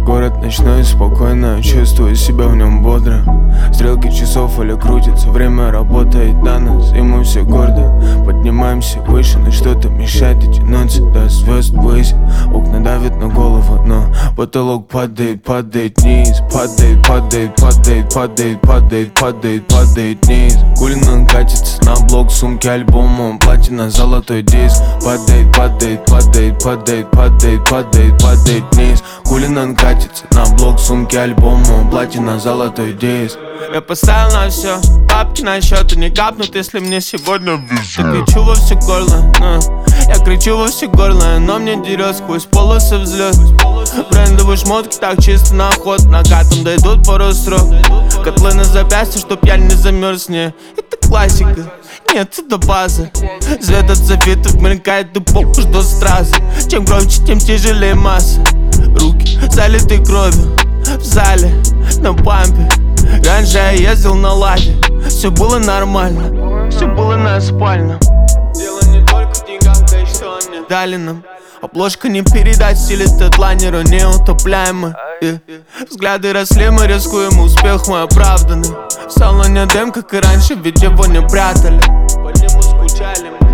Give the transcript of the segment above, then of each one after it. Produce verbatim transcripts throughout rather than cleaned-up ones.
Город ночной, спокойно, чувствую себя в нем бодро. Стрелки часов или крутятся, время работает на нас, и мы все гордо поднимаемся выше, но что-то мешает дотянуться до звезд ввысь. Окна давят на голову, но потолок падает, падает вниз. Падает, падает, падает, падает, падает, падает, падает вниз. Кулинан катится на блок, сумки, альбомом, платина, золотой диск. Падает, падает, падает, падает, падает, падает, падает вниз. Кулинан катится на блок, сумки, альбомом, платина, золотой диск. Я поставил на все, бабки на счет и не капнут, если мне сегодня везет. Я кричу во все горло, но я кричу во все горло, но мне дерет сквозь полосы взлет. Брендовые шмотки так чисто на ход, накатом дойдут пару строк. Котлы на запястье, чтоб я не замерз, не. Это классика, нет, это база. Свет от софитов мелькает и похуй, что стразы. Чем громче, тем тяжелее масса. Руки залиты кровью в зале, на пампе. Раньше я ездил на ладе, все было нормально, все было на спальном. Дело не только в деньгах, да и что они дали нам. Обложка не передать, стиль тедлайнера неутопляемый, yeah. Взгляды росли, мы рискуем, успех мой оправданный. В салоне дым, как и раньше, ведь его не прятали. По нему скучали мы.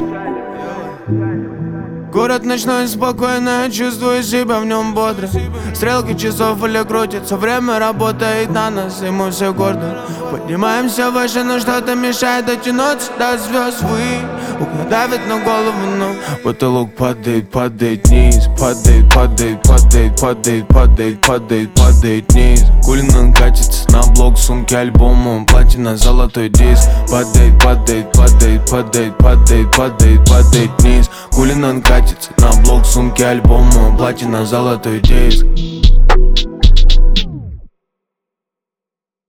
Город ночной, спокойно, я чувствую себя в нем бодро. Стрелки часов или крутятся, время работает на нас, и мы все гордо поднимаемся выше, но что-то мешает дотянуться до звезд. Вы окна давят на голову, но потолок падает, падает вниз. Падает, падает, падает, падает, падает, падает, падает вниз. Кулинан катится на блок, сумки, альбомом, платина, золотой диск. Падает, падает, падает, падает, падает, падает, падает вниз. Кулинан катится на блок, сумки, альбомом, платина, золотой диск.